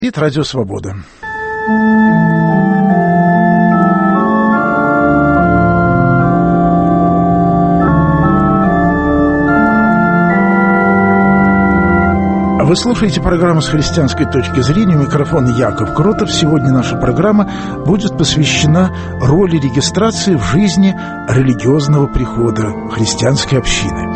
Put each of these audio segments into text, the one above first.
Это Радио Свобода. Вы слушаете программу «С христианской точки зрения». Микрофон Яков Кротов. Сегодня наша программа будет посвящена роли регистрации в жизни религиозного прихода христианской общины.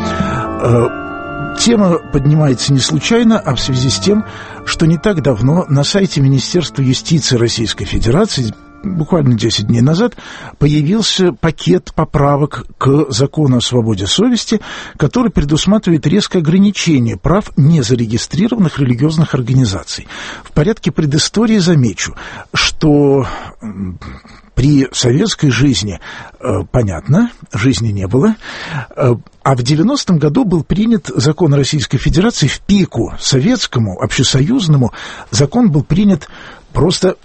Тема поднимается не случайно, а в связи с тем, что не так давно на сайте Министерства юстиции Российской Федерации, буквально 10 дней назад, появился пакет поправок к закону о свободе совести, который предусматривает резкое ограничение прав незарегистрированных религиозных организаций. В порядке предыстории замечу, что при советской жизни, понятно, жизни не было, а в 90-м году был принят закон Российской Федерации в пику советскому, общесоюзному. Закон был принят просто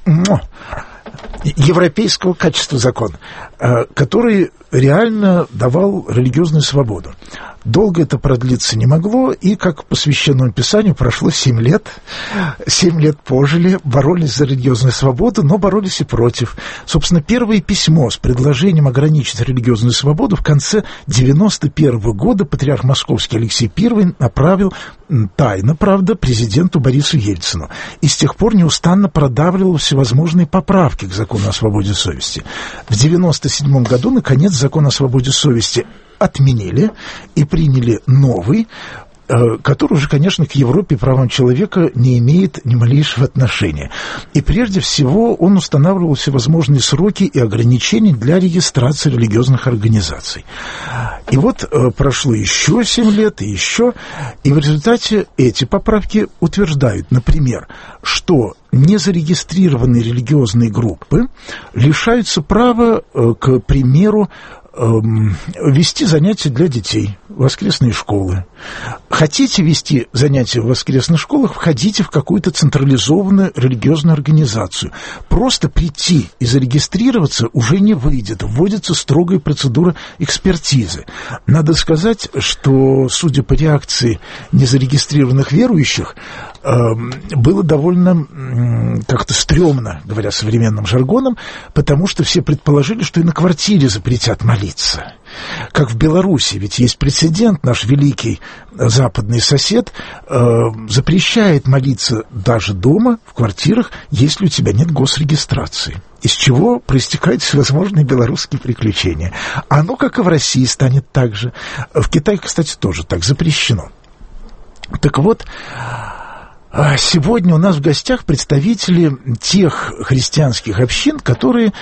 европейского качества закон, который реально давал религиозную свободу. Долго это продлиться не могло, и, как по Священному Писанию, прошло 7 лет. 7 лет пожили, боролись за религиозную свободу, но боролись и против. Собственно, первое письмо с предложением ограничить религиозную свободу в конце 91-го года патриарх Московский Алексей I направил тайно, правда, президенту Борису Ельцину. И с тех пор неустанно продавливал всевозможные поправки к закону о свободе совести. В 97 году, наконец, закон о свободе совести отменили и приняли новый, который уже, конечно, к Европе и правам человека не имеет ни малейшего отношения. И прежде всего он устанавливал всевозможные сроки и ограничения для регистрации религиозных организаций. И вот прошло еще 7 лет, и в результате эти поправки утверждают, например, что незарегистрированные религиозные группы лишаются права, к примеру, вести занятия для детей, воскресные школы. Хотите вести занятия в воскресных школах, входите в какую-то централизованную религиозную организацию. Просто прийти и зарегистрироваться уже не выйдет. Вводится строгая процедура экспертизы. Надо сказать, что, судя по реакции незарегистрированных верующих, было довольно как-то стрёмно, говоря современным жаргоном, потому что все предположили, что и на квартире запретят молиться. Как в Беларуси, ведь есть прецедент, наш великий западный сосед запрещает молиться даже дома, в квартирах, если у тебя нет госрегистрации. Из чего проистекают всевозможные белорусские приключения. Оно, как и в России, станет так же. В Китае, кстати, тоже так запрещено. Так вот, сегодня у нас в гостях представители тех христианских общин, которые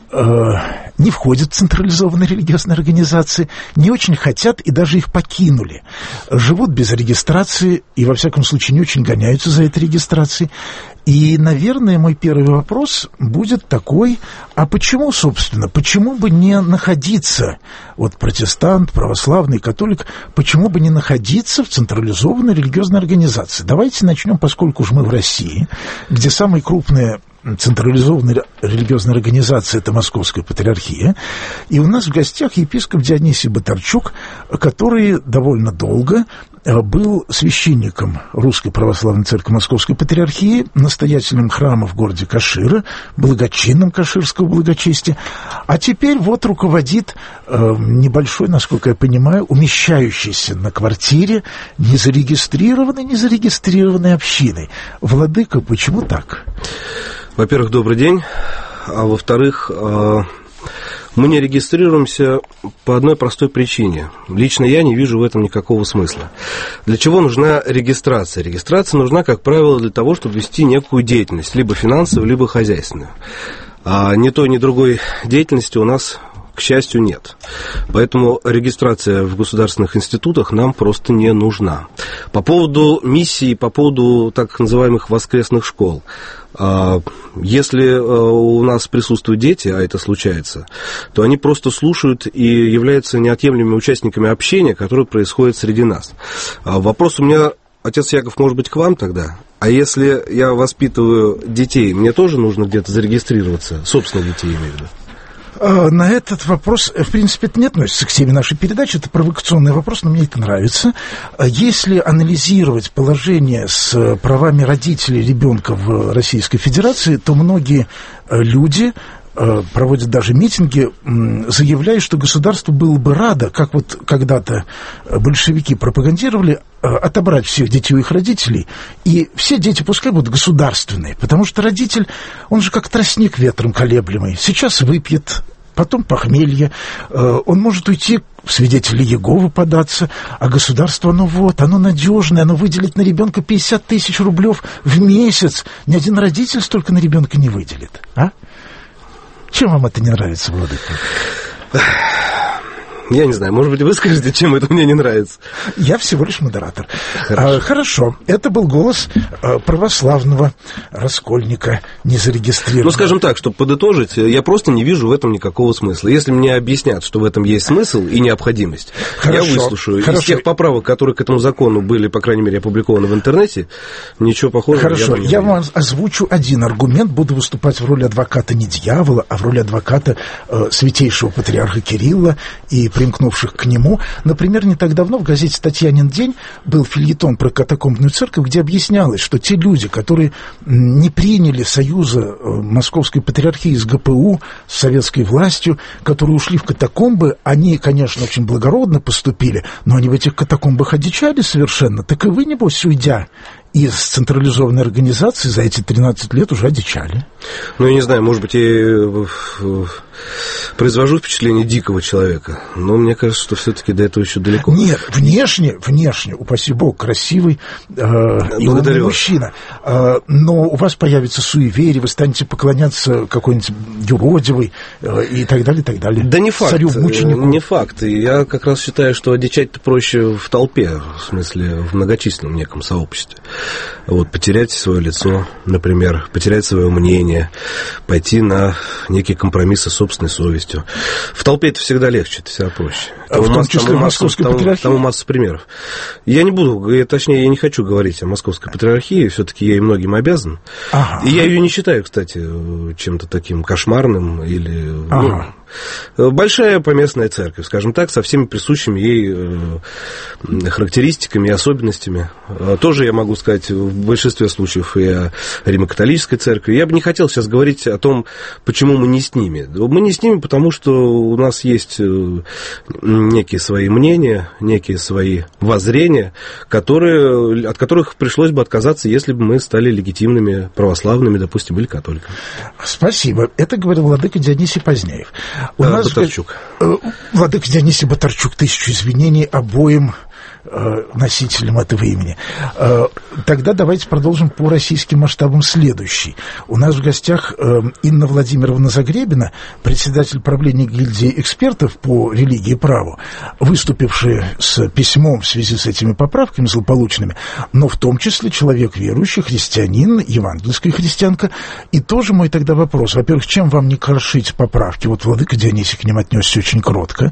не входят в централизованные религиозные организации, не очень хотят и даже их покинули. Живут без регистрации и, во всяком случае, не очень гоняются за этой регистрацией. И, наверное, мой первый вопрос будет такой: а почему, собственно, почему бы не находиться, вот протестант, православный, католик, почему бы не находиться в централизованной религиозной организации? Давайте начнем, поскольку уж мы в России, где самая крупная централизованная религиозная организация — это Московская Патриархия. И у нас в гостях епископ Дионисий Батарчук, который довольно долго был священником Русской Православной Церкви Московской Патриархии, настоятелем храма в городе Кашира, благочинным каширского благочестия, а теперь вот руководит небольшой, насколько я понимаю, умещающейся на квартире незарегистрированной общиной. Владыка, почему так? Во-первых, добрый день, а во-вторых, мы не регистрируемся по одной простой причине. Лично я не вижу в этом никакого смысла. Для чего нужна регистрация? Регистрация нужна, как правило, для того, чтобы вести некую деятельность, либо финансовую, либо хозяйственную. А ни той, ни другой деятельности у нас, к счастью, нет. Поэтому регистрация в государственных институтах нам просто не нужна. По поводу миссии, по поводу так называемых воскресных школ. Если у нас присутствуют дети, а это случается, то они просто слушают и являются неотъемлемыми участниками общения, которое происходит среди нас. Вопрос у меня, отец Яков, может быть, к вам тогда? А если я воспитываю детей, мне тоже нужно где-то зарегистрироваться? Собственных детей, имею в виду. На этот вопрос, в принципе, это не относится к теме нашей передачи, это провокационный вопрос, но мне это нравится. Если анализировать положение с правами родителей ребенка в Российской Федерации, то многие люди проводят даже митинги, заявляя, что государство было бы радо, как вот когда-то большевики пропагандировали, отобрать всех детей у их родителей, и все дети пускай будут государственные, потому что родитель, он же как тростник ветром колеблемый, сейчас выпьет, потом похмелье, он может уйти в свидетели Иеговы податься, а государство, оно надежное, оно выделит на ребенка 50 тысяч рублев в месяц, ни один родитель столько на ребенка не выделит, а? Чем вам это не нравится, Владыка? Я не знаю, может быть, вы скажете, чем это мне не нравится. Я всего лишь модератор. Хорошо. Это был голос православного раскольника, незарегистрированного. Ну, скажем так, чтобы подытожить, я просто не вижу в этом никакого смысла. Если мне объяснят, что в этом есть смысл и необходимость, я выслушаю. Из тех поправок, которые к этому закону были, по крайней мере, опубликованы в интернете, ничего похожего Хорошо, я вам озвучу один аргумент. Буду выступать в роли адвоката не дьявола, а в роли адвоката святейшего патриарха Кирилла и примкнувших к нему. Например, не так давно в газете «Татьянин день» был фельетон про катакомбную церковь, где объяснялось, что те люди, которые не приняли союза Московской патриархии с ГПУ, с советской властью, которые ушли в катакомбы, они, конечно, очень благородно поступили, но они в этих катакомбах одичали совершенно. Так и вы, небось, уйдя из централизованной организации, за эти 13 лет уже одичали. Ну, я не знаю, может быть, я произвожу впечатление дикого человека, но мне кажется, что все-таки до этого еще далеко. Нет, внешне, упаси бог, красивый и умный мужчина. Но у вас появится суеверие, вы станете поклоняться какой-нибудь юродивой и так далее, и так далее. Да не факт, не факт. Я как раз считаю, что одичать-то проще в толпе, в смысле, в многочисленном неком сообществе. Вот, потерять свое лицо, например, потерять свое мнение, пойти на некие компромиссы с собственной совестью. В толпе это всегда легче, это всегда проще. В том числе в Московской патриархии? Тому масса примеров. Я не буду, точнее, я не хочу говорить о Московской патриархии, все-таки я ей многим обязан. И я ее не считаю, кстати, чем-то таким кошмарным или... большая поместная церковь, скажем так, со всеми присущими ей характеристиками и особенностями. Тоже я могу сказать в большинстве случаев и о Римо-католической церкви. Я бы не хотел сейчас говорить о том, почему мы не с ними. Мы не с ними, потому что у нас есть некие свои мнения, некие свои воззрения, от которых пришлось бы отказаться, если бы мы стали легитимными православными, допустим, или католиками. Спасибо. Это говорил владыка Дионисий Поздняев. Батарчук. Владыка Дионисий Батарчук, 1000 извинений обоим носителям этого имени. Тогда давайте продолжим по российским масштабам следующий. У нас в гостях Инна Владимировна Загребина, председатель правления гильдии экспертов по религии и праву, выступившая с письмом в связи с этими поправками злополучными, но в том числе человек верующий, христианин, евангельская христианка. И тоже мой тогда вопрос. Во-первых, чем вам не крошить поправки? Вот владыка Дионисий к ним отнесся очень кротко.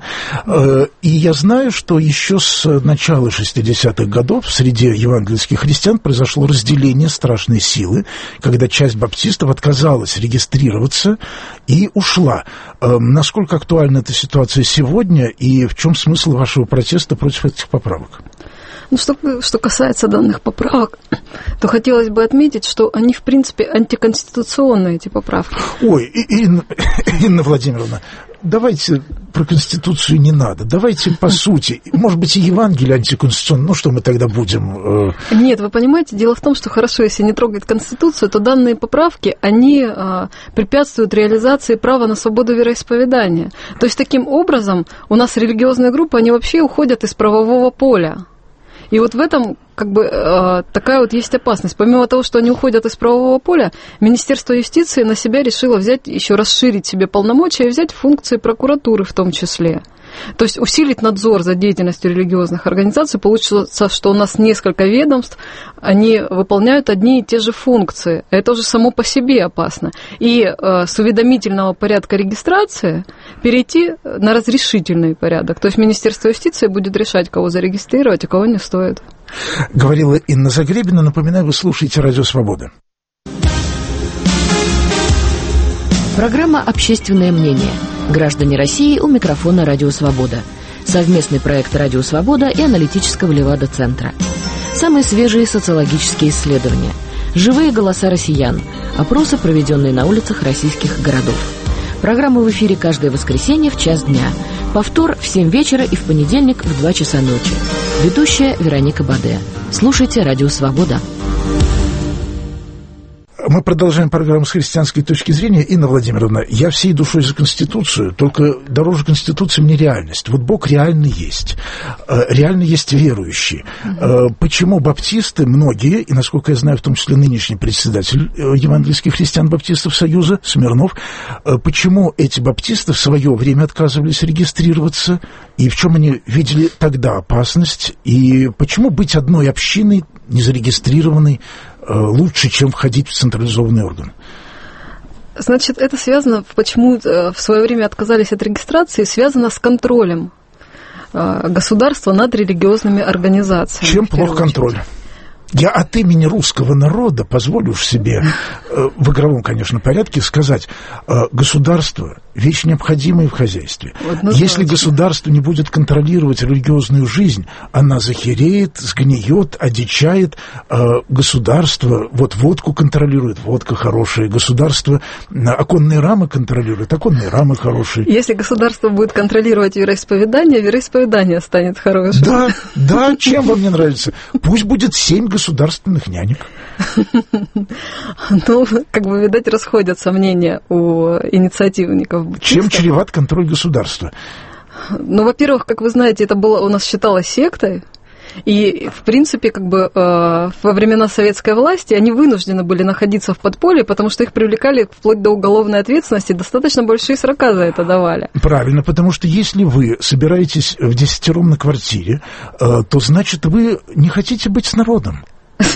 И я знаю, что еще с начала 60-х годов среди евангельских христиан произошло разделение страшной силы, когда часть баптистов отказалась регистрироваться и ушла. Насколько актуальна эта ситуация сегодня и в чем смысл вашего протеста против этих поправок? Ну, что касается данных поправок, то хотелось бы отметить, что они, в принципе, антиконституционные, эти поправки. Ой, Инна Владимировна, давайте про Конституцию не надо. Давайте по сути. Может быть, и Евангелие антиконституционное. Ну, что мы тогда будем... Нет, вы понимаете, дело в том, что хорошо, если не трогать Конституцию, то данные поправки, они препятствуют реализации права на свободу вероисповедания. То есть, таким образом, у нас религиозные группы, они вообще уходят из правового поля. И вот в этом такая вот есть опасность. Помимо того, что они уходят из правового поля, Министерство юстиции на себя решило взять, еще расширить себе полномочия и взять функции прокуратуры в том числе. То есть усилить надзор за деятельностью религиозных организаций. Получится, что у нас несколько ведомств, они выполняют одни и те же функции. Это уже само по себе опасно. И с уведомительного порядка регистрации перейти на разрешительный порядок. То есть Министерство юстиции будет решать, кого зарегистрировать, а кого не стоит. Говорила Инна Загребина. Напоминаю, вы слушаете «Радио Свобода». Программа «Общественное мнение». Граждане России, у микрофона «Радио Свобода». Совместный проект «Радио Свобода» и аналитического Левада-центра. Самые свежие социологические исследования. Живые голоса россиян. Опросы, проведенные на улицах российских городов. Программа в эфире каждое воскресенье в час дня. Повтор в 7 вечера и в понедельник в 2 часа ночи. Ведущая Вероника Баде. Слушайте «Радио Свобода». Мы продолжаем программу с христианской точки зрения. Инна Владимировна, я всей душой за Конституцию, только дороже Конституции мне реальность. Вот Бог реально есть верующие. Почему баптисты, многие, и, насколько я знаю, в том числе нынешний председатель Евангельских христиан-баптистов Союза, Смирнов, почему эти баптисты в свое время отказывались регистрироваться, и в чем они видели тогда опасность, и почему быть одной общиной, незарегистрированной, лучше, чем входить в централизованный орган? Значит, это связано, почему в свое время отказались от регистрации, связано с контролем государства над религиозными организациями. Чем плох контроль? Я от имени русского народа позволю себе в игровом, конечно, порядке сказать, государство – вещь необходимая в хозяйстве. Если государство не будет контролировать религиозную жизнь, она захереет, сгниет, одичает. Государство вот водку контролирует, водка хорошая. Государство оконные рамы контролирует, оконные рамы хорошие. Если государство будет контролировать вероисповедание станет хорошим. Да, чем вам не нравится? Пусть будет 7 государственных нянек. Ну, видать, расходятся мнения у инициативников. Чем чреват контроль государства? Ну, во-первых, как вы знаете, это было у нас считалось сектой. И, в принципе, во времена советской власти они вынуждены были находиться в подполье, потому что их привлекали вплоть до уголовной ответственности, достаточно большие срока за это давали. Правильно, потому что если вы собираетесь в 10-ром на квартире, то, значит, вы не хотите быть с народом.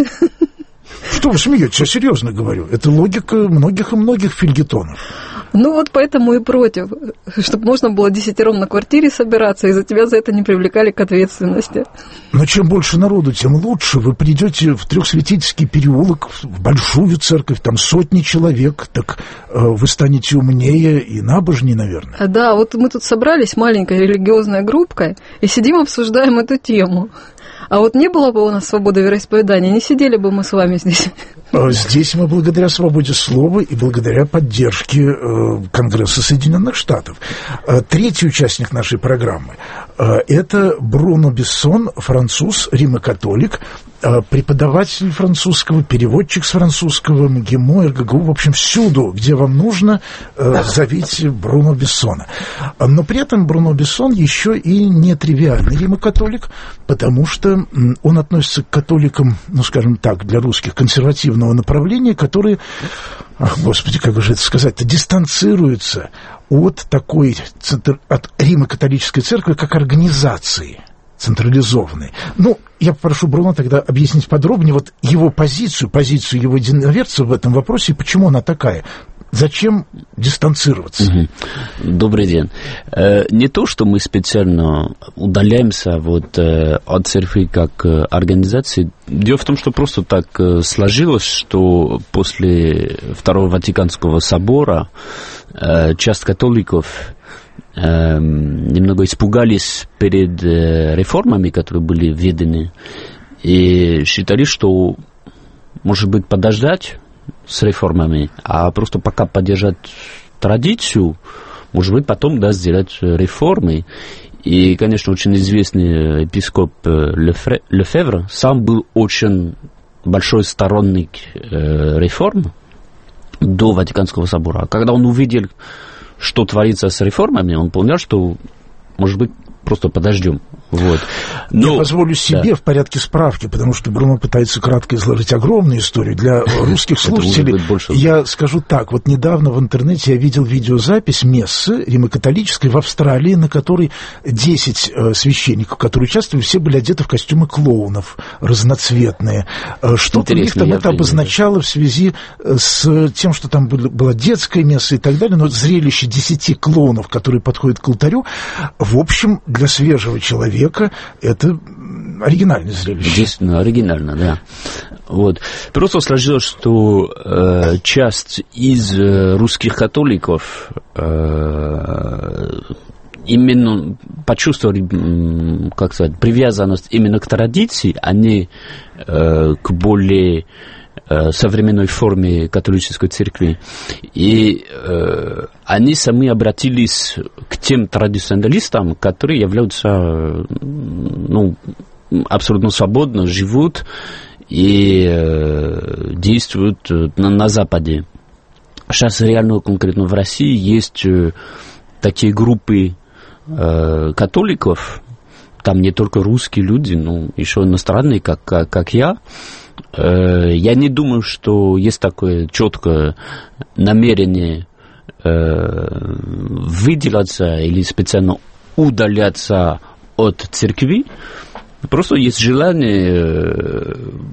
Что вы смеетесь? Я серьезно говорю. Это логика многих и многих фельетонов. Ну вот поэтому и против, чтобы можно было 10-ром на квартире собираться, и за тебя за это не привлекали к ответственности. Но чем больше народу, тем лучше. Вы придете в Трехсвятительский переулок, в большую церковь, там сотни человек, так вы станете умнее и набожнее, наверное. Да, вот мы тут собрались маленькой религиозной группкой и сидим, обсуждаем эту тему. А вот не было бы у нас свободы вероисповедания, не сидели бы мы с вами здесь. Здесь мы благодаря свободе слова и благодаря поддержке Конгресса Соединенных Штатов. Третий участник нашей программы – это Бруно Бессон, француз, римокатолик, преподаватель французского, переводчик с французского, МГИМО, РГГУ, в общем, всюду, где вам нужно, зовите Бруно Бессона. Но при этом Бруно Бессон еще и не тривиальный римокатолик, потому что он относится к католикам, ну, скажем так, для русских, консервативного направления, которые, ах, господи, как же это сказать-то, дистанцируются от от Римо-католической церкви как организации централизованной. Ну, я попрошу Бруно тогда объяснить подробнее вот его позицию его единоверцев в этом вопросе, и почему она такая. Зачем дистанцироваться? Добрый день. Не то, что мы специально удаляемся от церкви как организации. Дело в том, что просто так сложилось, что после Второго Ватиканского собора часть католиков немного испугались перед реформами, которые были введены, и считали, что, может быть, подождать с реформами, а просто пока поддержать традицию, может быть, потом, сделать реформы. И, конечно, очень известный епископ Лефевр сам был очень большой сторонник реформ до Ватиканского собора. А когда он увидел, что творится с реформами, он понял, что, может быть, просто подождем. Я позволю себе в порядке справки, потому что Бруно пытается кратко изложить огромную историю для русских слушателей. Я скажу так, вот недавно в интернете я видел видеозапись мессы римокатолической в Австралии, на которой 10 священников, которые участвовали, все были одеты в костюмы клоунов разноцветные. Что-то у них там это обозначало в связи с тем, что там была детская месса и так далее, но зрелище 10 клоунов, которые подходят к алтарю, в общем, для свежего человека века это оригинальное зрелище. Действительно, оригинально, да. Вот. Просто сложилось, что часть из русских католиков именно почувствовали, как сказать, привязанность именно к традиции, а не к более современной форме католической церкви. И они сами обратились к тем традиционалистам, которые являются абсолютно свободно, живут и действуют на Западе. Сейчас реально конкретно в России есть такие группы католиков, там не только русские люди, но еще иностранные, как я. Я не думаю, что есть такое четкое намерение выделяться или специально удаляться от церкви. Просто есть желание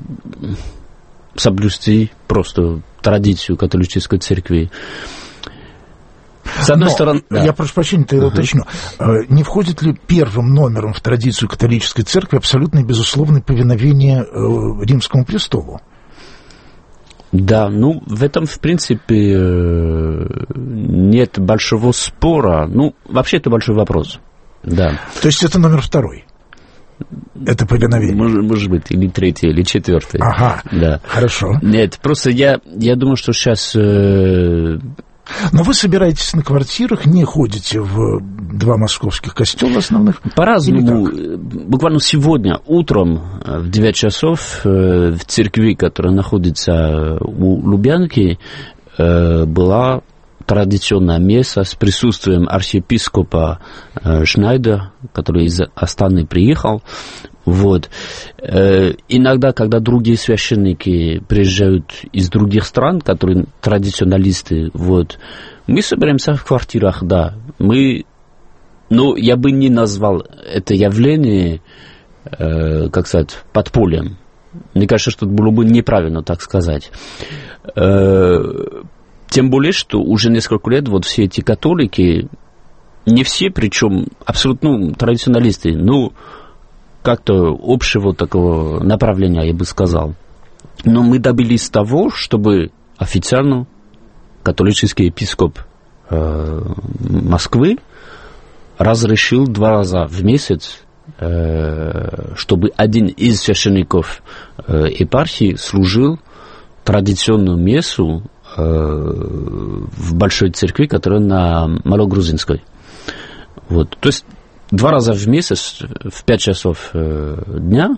соблюсти просто традицию католической церкви. С одной стороны... Я прошу прощения, я уточню. Не входит ли первым номером в традицию католической церкви абсолютное безусловное повиновение Римскому престолу? Да, в этом, в принципе, нет большого спора. Вообще, это большой вопрос. Да. То есть это номер второй? Это повиновение? Может быть, или третий, или четвертый. Ага, да. Хорошо. Нет, просто я думаю, что сейчас... Но вы собираетесь на квартирах, не ходите в два московских костела основных? По-разному. Буквально сегодня утром в 9 часов в церкви, которая находится у Лубянки, была традиционная месса с присутствием архиепископа Шнайдера, который из Астаны приехал. Вот. Иногда, когда другие священники приезжают из других стран, которые традиционалисты, мы собираемся в квартирах, да. Я бы не назвал это явление, как сказать, подпольем. Мне кажется, что это было бы неправильно так сказать. Тем более, что уже несколько лет все эти католики, не все, причем абсолютно традиционалисты, как-то общего такого направления, я бы сказал. Но мы добились того, чтобы официально католический епископ Москвы разрешил 2 раза в месяц, чтобы один из священников епархии служил традиционную мессу в большой церкви, которая на Малогрузинской. То есть 2 раза в месяц, в 5 часов дня,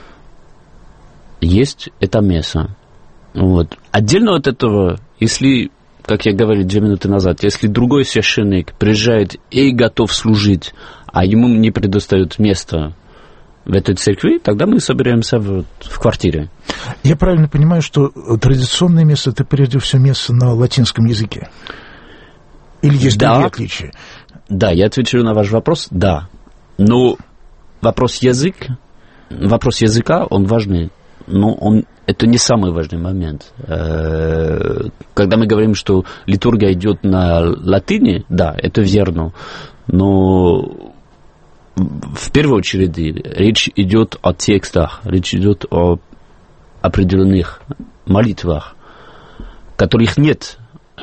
есть эта месса. Отдельно от этого, если, как я говорил 2 минуты назад, если другой священник приезжает и готов служить, а ему не предоставят место в этой церкви, тогда мы собираемся в квартире. Я правильно понимаю, что традиционное место – это прежде всего место на латинском языке? Или есть другие отличия? Да, я отвечу на ваш вопрос, да. Но вопрос языка, он важный, но это не самый важный момент. Когда мы говорим, что литургия идет на латыни, да, это верно, но в первую очередь речь идет о текстах, речь идет о определенных молитвах, которых нет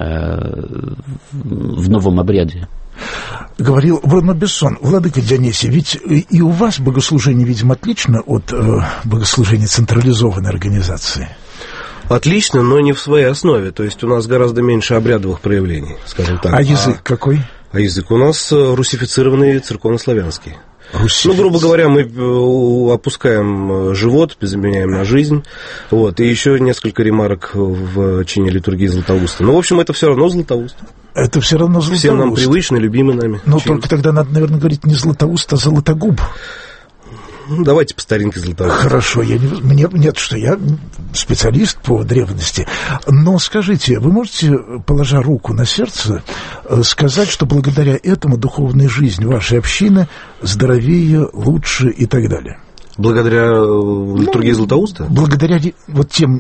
в новом обряде. Говорил Бруно Бессон. Владыка Дионисий, ведь и у вас богослужение, видимо, отлично от богослужения централизованной организации? Отлично, но не в своей основе. То есть у нас гораздо меньше обрядовых проявлений, скажем так. А язык какой? А язык у нас русифицированный церковнославянский. Грубо говоря, мы опускаем живот, заменяем на жизнь. И еще несколько ремарок в чине литургии Златоуста. В общем, это все равно Златоуст. Это все равно Златоуст. Всем нам привычный, любимый нами. Но только тогда надо, наверное, говорить не Златоуст, а Золотогуб. Давайте по старинке Златоуст. Хорошо, я специалист по древности. Но скажите, вы можете, положа руку на сердце, сказать, что благодаря этому духовная жизнь вашей общины здоровее, лучше и так далее? Благодаря литургии Златоуста? Благодаря тем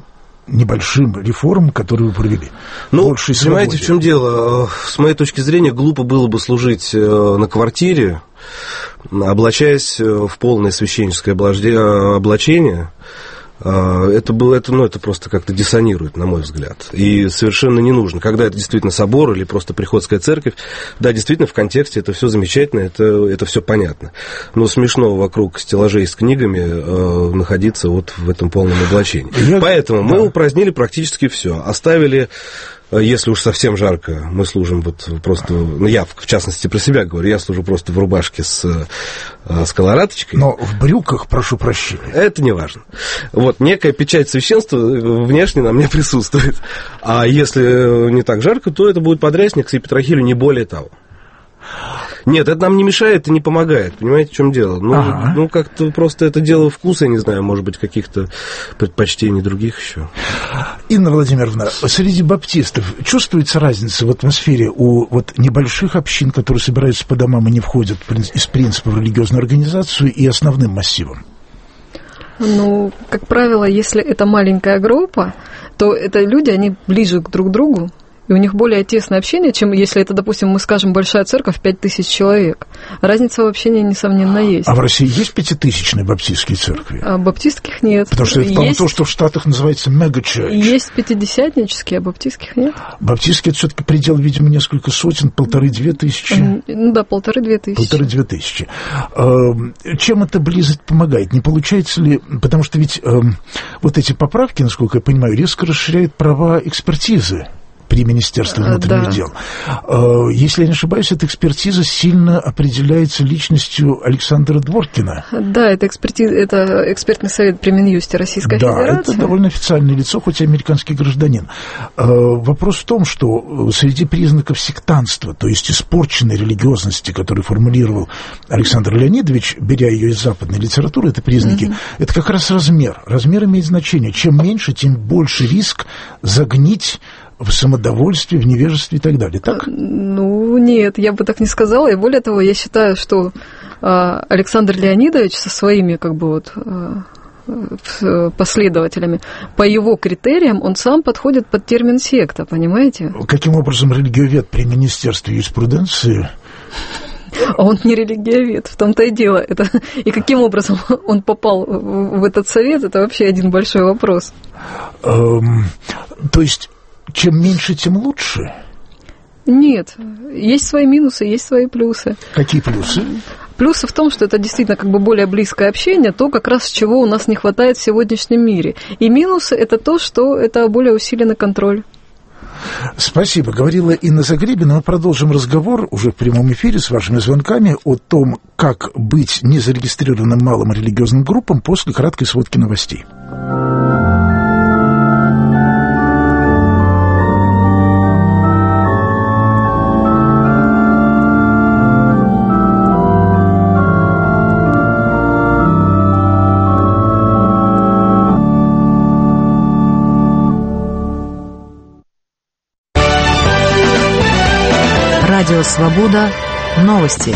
небольшим реформам, которые вы провели? Ну, понимаете, в чем дело? С моей точки зрения, глупо было бы служить на квартире, облачаясь в полное священническое облачение. Это просто как-то диссонирует, на мой взгляд. И совершенно не нужно. Когда это действительно собор или просто приходская церковь, да, действительно, в контексте это все замечательно, это все понятно. Но смешно вокруг стеллажей с книгами находиться вот в этом полном облачении. Поэтому мы упразднили практически все. Оставили... Если уж совсем жарко, мы служим вот просто... Ну, я, в частности, про себя говорю. Я служу просто в рубашке с колораточкой. Но в брюках, прошу прощения. Это не важно. Вот, некая печать священства внешне на мне присутствует. А если не так жарко, то это будет подрясник с епитрахилью, не более того. Нет, это нам не мешает и не помогает. Понимаете, в чем дело? Ну, как-то просто это дело вкуса, я не знаю, может быть, каких-то предпочтений других еще. Инна Владимировна, среди баптистов чувствуется разница в атмосфере у вот небольших общин, которые собираются по домам и не входят из принципа в религиозную организацию, и основным массивом? Ну, как правило, если это маленькая группа, то это люди, они ближе друг к другу. И у них более тесное общение, чем если это, допустим, мы скажем, большая церковь, 5000 человек. Разница в общении, несомненно, есть. А в России есть 5000-тысячные баптистские церкви? А баптистских нет. Потому что это, по-моему, то, что в Штатах называется мега-черч. Есть пятидесятнические, а баптистских нет. Баптистские — это все-таки предел, видимо, несколько сотен, 1500-2000 тысячи. Ну да, 1500-2000. 1500-2000. Чем эта близость помогает? Не получается ли... Потому что ведь вот эти поправки, насколько я понимаю, резко расширяют права экспертизы при Министерстве внутренних дел. Если я не ошибаюсь, эта экспертиза сильно определяется личностью Александра Дворкина. Да, это экспертный совет при Минюсте Российской Федерации. Да, это довольно официальное лицо, хоть и американский гражданин. Вопрос в том, что среди признаков сектантства, то есть испорченной религиозности, которую формулировал Александр Леонидович, беря ее из западной литературы, это признаки, это как раз размер. Размер имеет значение. Чем меньше, тем больше риск загнить в самодовольстве, в невежестве и так далее, так? Ну, нет, я бы так не сказала. И более того, я считаю, что Александр Леонидович со своими, последователями, по его критериям, он сам подходит под термин секта, понимаете? Каким образом религиовед при Министерстве юриспруденции... А он не религиовед, в том-то и дело. И каким образом он попал в этот совет, это вообще один большой вопрос. То есть... Чем меньше, тем лучше? Нет. Есть свои минусы, есть свои плюсы. Какие плюсы? Плюсы в том, что это действительно более близкое общение, то, как раз чего у нас не хватает в сегодняшнем мире. И минусы – это то, что это более усиленный контроль. Спасибо. Говорила Инна Загребина. Мы продолжим разговор уже в прямом эфире с вашими звонками о том, как быть незарегистрированным малым религиозным группам после краткой сводки новостей. Радио «Свобода». Новости.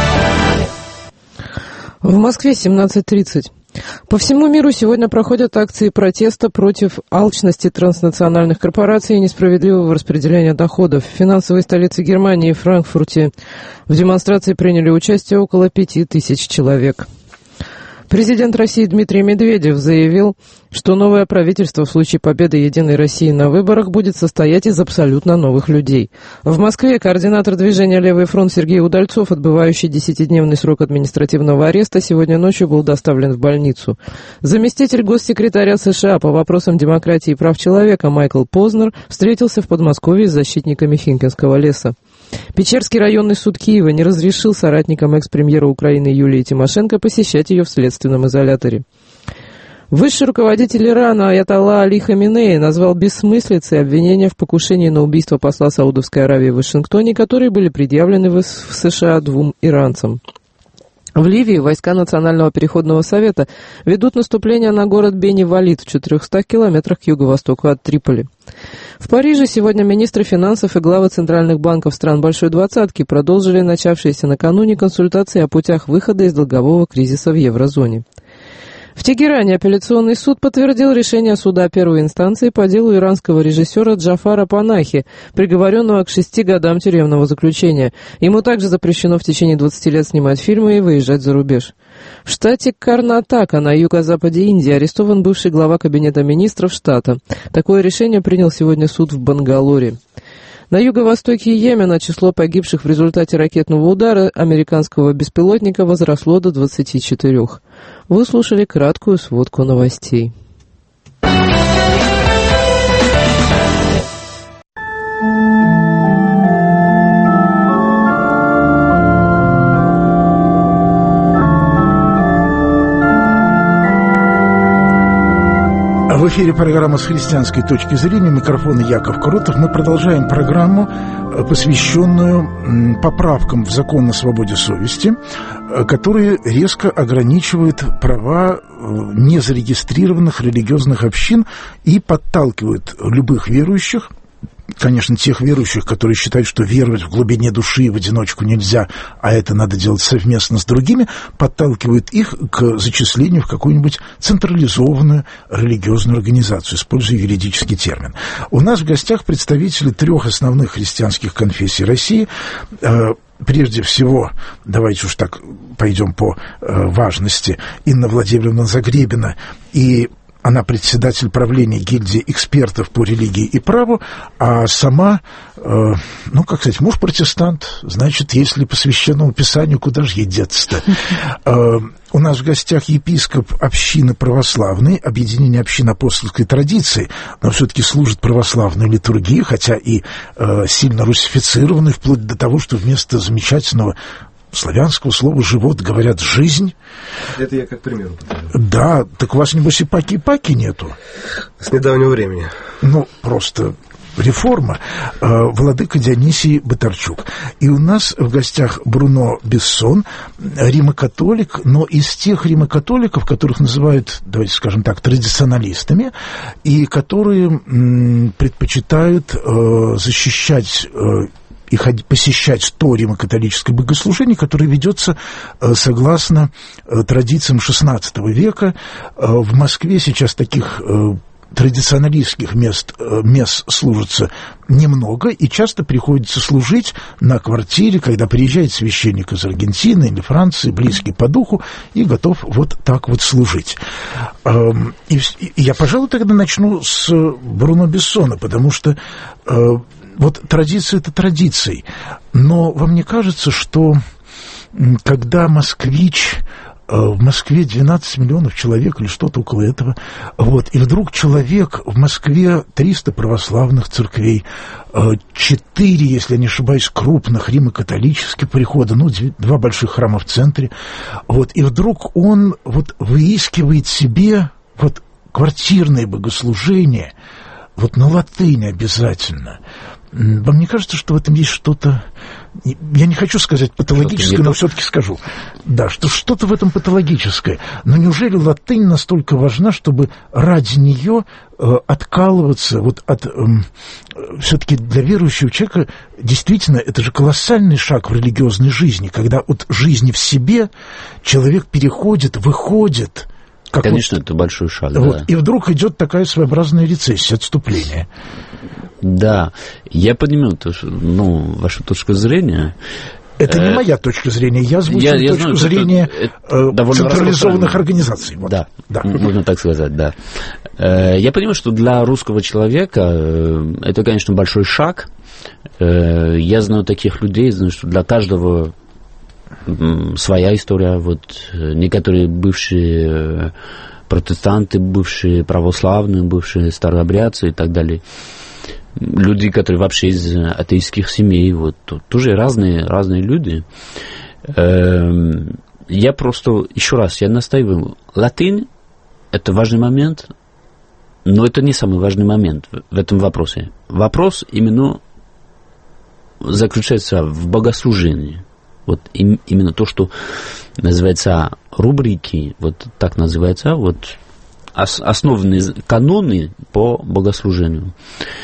В Москве 17:30. По всему миру сегодня проходят акции протеста против алчности транснациональных корпораций и несправедливого распределения доходов. В финансовой столице Германии, Франкфурте, в демонстрации приняли участие около 5000 человек. Президент России Дмитрий Медведев заявил, что новое правительство в случае победы «Единой России» на выборах будет состоять из абсолютно новых людей. В Москве координатор движения «Левый фронт» Сергей Удальцов, отбывающий 10-дневный срок административного ареста, сегодня ночью был доставлен в больницу. Заместитель госсекретаря США по вопросам демократии и прав человека Майкл Познер встретился в Подмосковье с защитниками Химкинского леса. Печерский районный суд Киева не разрешил соратникам экс-премьера Украины Юлии Тимошенко посещать ее в следственном изоляторе. Высший руководитель Ирана Аятолла Али Хаминеи назвал бессмыслицей обвинения в покушении на убийство посла Саудовской Аравии в Вашингтоне, которые были предъявлены в США 2 иранцам. В Ливии войска Национального переходного совета ведут наступление на город Бени-Валид в 400 километрах к юго-востоку от Триполи. В Париже сегодня министры финансов и главы центральных банков стран Большой Двадцатки продолжили начавшиеся накануне консультации о путях выхода из долгового кризиса в еврозоне. В Тегеране апелляционный суд подтвердил решение суда первой инстанции по делу иранского режиссера Джафара Панахи, приговоренного к 6 годам тюремного заключения. Ему также запрещено в течение 20 лет снимать фильмы и выезжать за рубеж. В штате Карнатака на юго-западе Индии арестован бывший глава кабинета министров штата. Такое решение принял сегодня суд в Бангалоре. На юго-востоке Йемена число погибших в результате ракетного удара американского беспилотника возросло до 24. Вы слушали краткую сводку новостей. В эфире программа «С христианской точки зрения». Микрофон Яков Крутов. Мы продолжаем программу, посвященную поправкам в закон о свободе совести, которые резко ограничивают права незарегистрированных религиозных общин и подталкивают любых верующих, конечно, тех верующих, которые считают, что веровать в глубине души в одиночку нельзя, а это надо делать совместно с другими, подталкивают их к зачислению в какую-нибудь централизованную религиозную организацию, используя юридический термин. У нас в гостях представители 3 основных христианских конфессий России. Прежде всего, давайте уж так пойдем по важности, Инна Владимировна Загребина, и она председатель правления гильдии экспертов по религии и праву, а сама, как сказать, муж протестант, значит, если по Священному Писанию, куда же ей деться-то? У нас в гостях епископ общины православной, объединение общин апостольской традиции, но все-таки служит православной литургии, хотя и сильно русифицированной, вплоть до того, что вместо замечательного славянского слова «живот» говорят «жизнь». Это я как пример употребляю. Да, так у вас, небось, и паки нету? С недавнего времени. Просто реформа. Владыка Дионисий Батарчук. И у нас в гостях Бруно Бессон, римокатолик, но из тех римокатоликов, которых называют, давайте скажем так, традиционалистами, и которые предпочитают защищать и посещать то римокатолическое богослужение, которое ведется согласно традициям XVI века. В Москве сейчас таких традиционалистских мест служится немного, и часто приходится служить на квартире, когда приезжает священник из Аргентины или Франции, близкий по духу, и готов вот так вот служить. И я, пожалуй, тогда начну с Бруно Бессона, потому что традиция – это традиции. Но вам не кажется, что когда в Москве 12 миллионов человек или что-то около этого, и вдруг человек в Москве 300 православных церквей, 4, если я не ошибаюсь, крупных римо-католических прихода, 2 больших храма в центре, и вдруг он выискивает себе квартирное богослужение, на латыни обязательно. Вам не кажется, что в этом есть что-то, я не хочу сказать патологическое, но все-таки скажу, да, что что-то в этом патологическое. Но неужели латынь настолько важна, чтобы ради нее откалываться все-таки для верующего человека действительно это же колоссальный шаг в религиозной жизни, когда от жизни в себе человек переходит, выходит. Конечно, это большой шаг, да. И вдруг идет такая своеобразная рецессия, отступление. Да, я понимаю вашу точку зрения. Это не моя точка зрения, я озвучил точку зрения централизованных организаций. Да, можно так сказать, да. Я понимаю, что для русского человека это, конечно, большой шаг. Я знаю таких людей, знаю, что для каждого своя история. Некоторые бывшие протестанты, бывшие православные, бывшие старообрядцы и так далее. Люди, которые вообще из атеистских семей, тоже разные люди. Я просто, еще раз, я настаиваю, латынь – это важный момент, но это не самый важный момент в этом вопросе. Вопрос именно заключается в богослужении. Именно то, что называется рубрики, так называется, основные каноны по богослужению.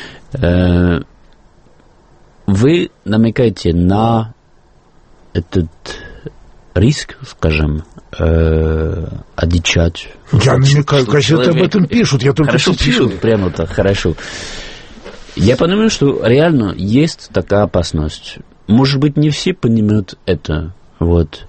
Вы намекаете на этот риск, скажем, одичать. Я намекаю, газеты об этом пишут, я только хорошо цитирую. пишут, прямо так, хорошо. Я понимаю, что реально есть такая опасность. Может быть, не все понимают это. Вот.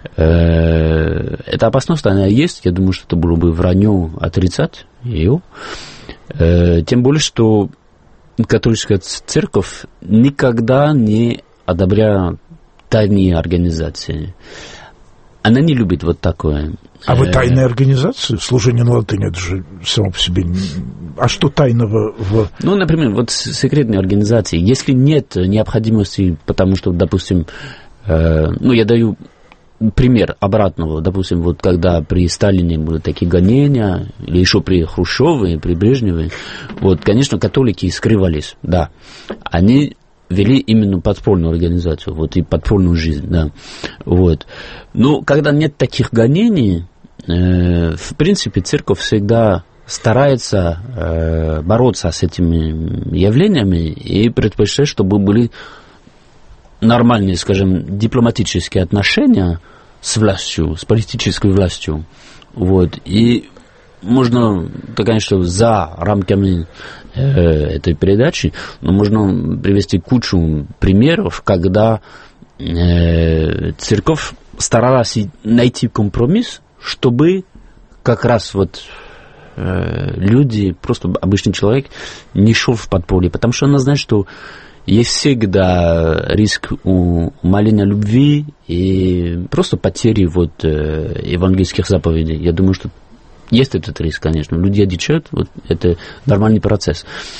Эта опасность, она есть. Я думаю, что это было бы вранье отрицать ее. Тем более, что католическая церковь никогда не одобряет тайные организации. Она не любит вот такое. А вы тайная организация? Служение на латыни, это же само по себе... А что тайного в... Ну, например, вот секретные организации. Если нет необходимости, потому что, допустим, я даю пример обратного. Допустим, вот когда при Сталине были такие гонения, или еще при Хрущеве, при Брежневе, вот, конечно, католики скрывались, да. Они вели именно подпольную организацию, вот, и подпольную жизнь, да. Вот. Но когда нет таких гонений, в принципе, церковь всегда старается бороться с этими явлениями и предпочитает, чтобы были нормальные, скажем, дипломатические отношения с властью, с политической властью. Вот. И можно, конечно, за рамками этой передачи, но можно привести кучу примеров, когда церковь старалась найти компромисс, чтобы как раз вот люди, просто обычный человек, не шел в подполье, потому что она знает, что есть всегда риск умаления любви и просто потери вот евангельских заповедей. Я думаю, что есть этот риск, конечно. Люди одичают, вот это нормальный процесс.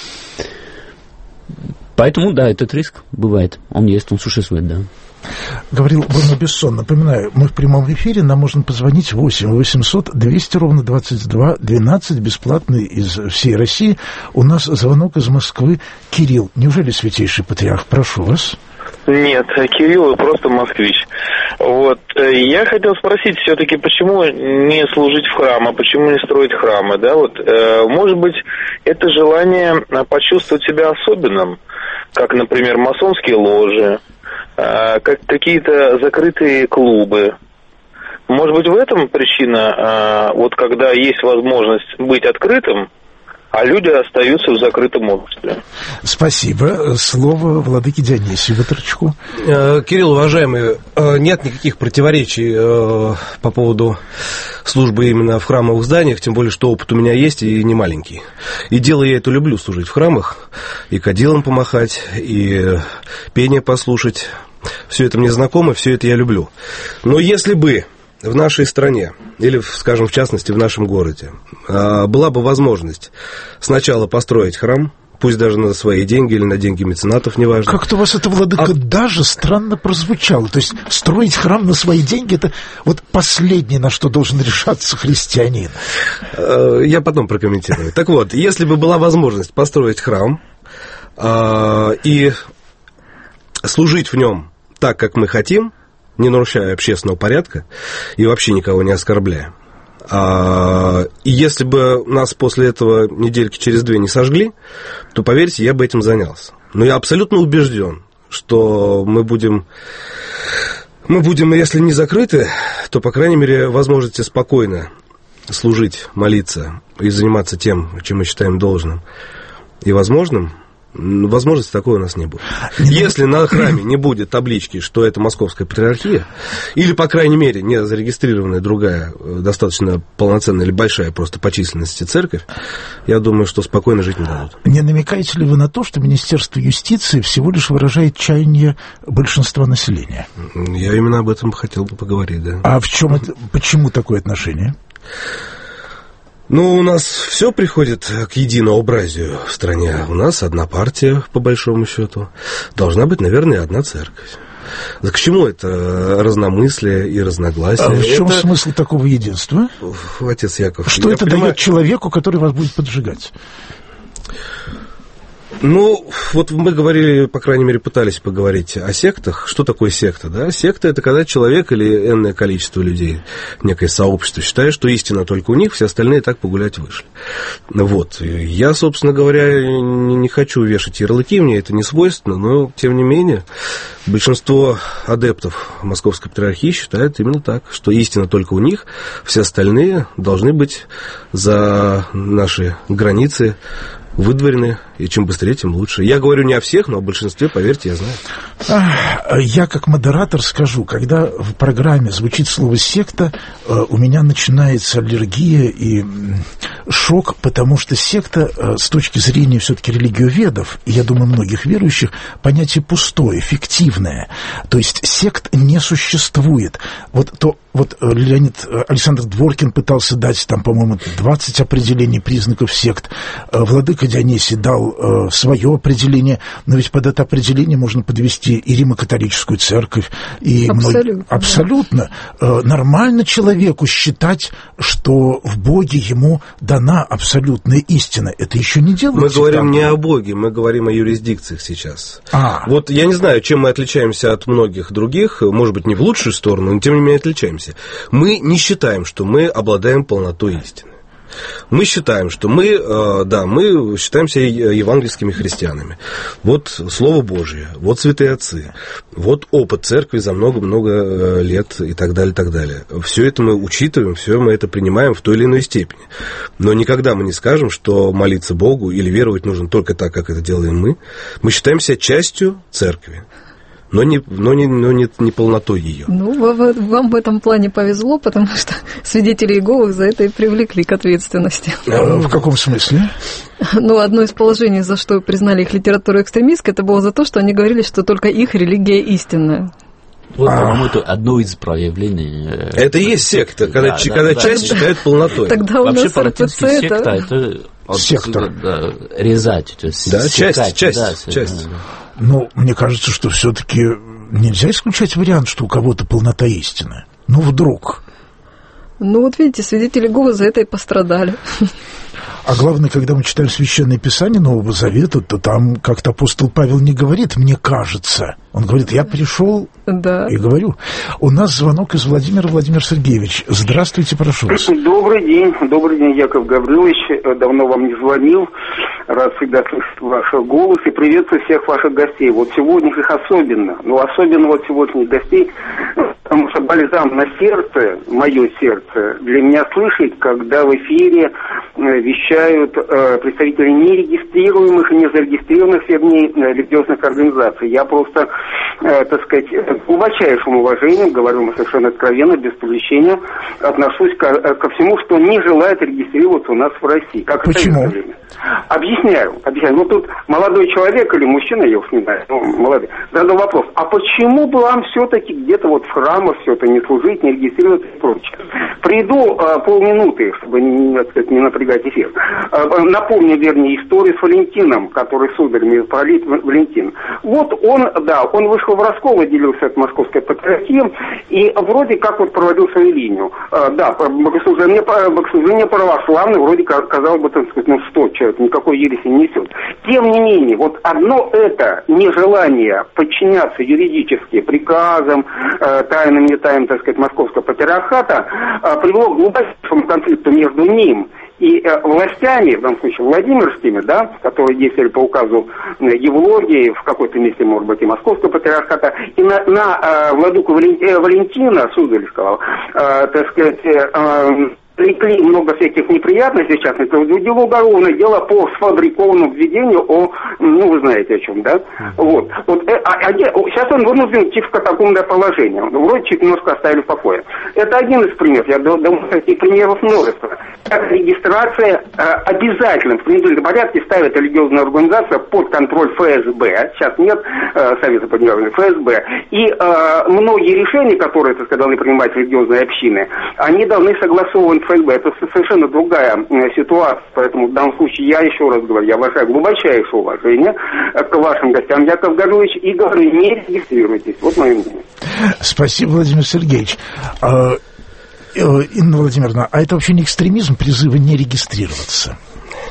Поэтому, да, этот риск бывает. Он есть, он существует, да. Говорил Бруно Бессон. Напоминаю, мы в прямом эфире, нам можно позвонить 8-800-200-22-12, бесплатный из всей России. У нас звонок из Москвы. Кирилл, неужели Святейший Патриарх? Прошу вас. Нет, Кирилл просто москвич. Вот. Я хотел спросить все-таки, почему не служить в храм, а почему не строить храмы, да, вот, может быть, это желание почувствовать себя особенным, как, например, масонские ложи, как какие-то закрытые клубы. Может быть, в этом причина, вот когда есть возможность быть открытым, а люди остаются в закрытом обществе. Спасибо. Слово владыке Дионисию Ваторчуку. Кирилл, уважаемый, нет никаких противоречий по поводу службы именно в храмовых зданиях, тем более, что опыт у меня есть и не маленький. И дело я это люблю, служить в храмах, и кадилом помахать, и пение послушать. Все это мне знакомо, все это я люблю. Но если бы в нашей стране, или, скажем, в частности, в нашем городе, была бы возможность сначала построить храм, пусть даже на свои деньги или на деньги меценатов, неважно. Как-то у вас это, владыка, даже странно прозвучало. То есть строить храм на свои деньги – это вот последнее, на что должен решаться христианин. Я потом прокомментирую. Так вот, если бы была возможность построить храм и служить в нем так, как мы хотим, не нарушая общественного порядка и вообще никого не оскорбляя. И если бы нас после этого недельки через 2 не сожгли, то, поверьте, я бы этим занялся. Но я абсолютно убежден, что мы будем, если не закрыты, то, по крайней мере, возможности спокойно служить, молиться и заниматься тем, чем мы считаем должным и возможным. Возможности такой у нас не будет. Если на храме не будет таблички, что это Московская Патриархия, или, по крайней мере, не зарегистрированная другая, достаточно полноценная или большая просто по численности церковь, я думаю, что спокойно жить не дадут. Не намекаете ли вы на то, что Министерство юстиции всего лишь выражает чаяние большинства населения? Я именно об этом хотел бы поговорить, да. А в чем это, почему такое отношение? Ну, у нас все приходит к единообразию в стране. У нас одна партия, по большому счету. Должна быть, наверное, одна церковь. К чему это разномыслие и разногласия? А в чем смысл такого единства? Отец Яков. Что это дает человеку, который вас будет поджигать? Ну, вот мы говорили, по крайней мере, пытались поговорить о сектах. Что такое секта, да? Секта – это когда человек или энное количество людей, некое сообщество, считает, что истина только у них, все остальные так погулять вышли. Вот. Я, собственно говоря, не хочу вешать ярлыки, мне это не свойственно, но, тем не менее, большинство адептов Московской Патриархии считают именно так, что истина только у них, все остальные должны быть за наши границы выдворены, и чем быстрее, тем лучше. Я говорю не о всех, но о большинстве, поверьте, я знаю. Я как модератор скажу, когда в программе звучит слово «секта», у меня начинается аллергия и шок, потому что секта, с точки зрения все-таки религиоведов, и, я думаю, многих верующих, понятие пустое, фиктивное. То есть сект не существует. Вот Леонид Александр Дворкин пытался дать, там, по-моему, 20 определений признаков сект. Владыка Дионисий дал свое определение, но ведь под это определение можно подвести и Римо-католическую церковь, и абсолютно. Нормально человеку считать, что в Боге ему дана абсолютная истина. Это еще не делается. Мы говорим не о Боге, мы говорим о юрисдикциях сейчас. Вот я не знаю, чем мы отличаемся от многих других, может быть, не в лучшую сторону, но тем не менее отличаемся. Мы не считаем, что мы обладаем полнотой истины. Мы считаем, что мы считаемся евангельскими христианами. Вот Слово Божие, вот святые отцы, вот опыт церкви за много-много лет и так далее, так далее. Все это мы учитываем, все мы это принимаем в той или иной степени. Но никогда мы не скажем, что молиться Богу или веровать нужно только так, как это делаем мы. Мы считаемся частью церкви. Но не полнотой ее. Вам в этом плане повезло, потому что свидетели Иеговы за это и привлекли к ответственности. В каком смысле? Одно из положений, за что признали их литературу экстремистской, это было за то, что они говорили, что только их религия истинная. Вот, по-моему, это одно из проявлений. Это и есть секта, когда часть считает полнотой. Тогда у вообще нас РПЦ это сектор. Резать. То есть часть. Мне кажется, что все-таки нельзя исключать вариант, что у кого-то полнота истины. Вдруг. Видите, свидетели Иеговы за это и пострадали. А главное, когда мы читаем Священное Писание Нового Завета, то там как-то апостол Павел не говорит «мне кажется». Он говорит «я пришел и говорю». У нас звонок из Владимира. Владимир Сергеевич, здравствуйте, прошу вас. Добрый день, Яков Гаврилович. Давно вам не звонил. Рад всегда слышать ваш голос и приветствую всех ваших гостей. Вот сегодня их особенно. Особенно вот сегодняшних гостей, потому что бальзам на сердце, мое сердце, для меня слышать, когда в эфире вещают представители нерегистрируемых и незарегистрированных, вернее, религиозных организаций. Я просто, с глубочайшим уважением, говорю совершенно откровенно, без привлечения, отношусь ко всему, что не желает регистрироваться у нас в России. Почему? Объясняю. Тут молодой человек или мужчина, я уж не знаю, молодой, задал вопрос, а почему бы вам все-таки где-то в храмах все это не служить, не регистрироваться и прочее? Приду полминуты, чтобы не напрягать эфир. Напомню, историю с Валентином, который сударь митрополит Валентин. Вот он вышел в раскол, отделился от Московской Патриархии и вроде как проводил свою линию. Богослужение православное, вроде как, казалось бы, что человек никакой ереси не несет. Тем не менее, одно это нежелание подчиняться юридически приказам, тайным, не тайным, Московского Патриархата, привело к глубочайшему конфликту между ним и властями, в данном случае Владимирскими, которые действовали по указу Евлогии, в какой-то месте, может быть, и Московского Патриархата, и на владыку Валентина, Суздальского, привлекли много всяких неприятностей, в частности, дело уголовное, дело по сфабрикованному введению вы знаете о чем, да? Сейчас он вынужден идти в катакомбное положение. Вроде чуть немножко оставили в покое. Это один из примеров. Я думаю, таких примеров множество. Регистрация обязательно в принудительном порядке ставит религиозная организация под контроль ФСБ. Сейчас нет Совета по делам ФСБ. И многие решения, которые, должны принимать религиозные общины, они должны согласовывать ФСБ. Это совершенно другая ситуация. Поэтому в данном случае я еще раз говорю, я выражаю глубочайшее уважение к вашим гостям, Яков Гаврилович, и говорю, не регистрируйтесь. Вот мое мнение. Спасибо, Владимир Сергеевич. Инна Владимировна, а это вообще не экстремизм, призывы не регистрироваться?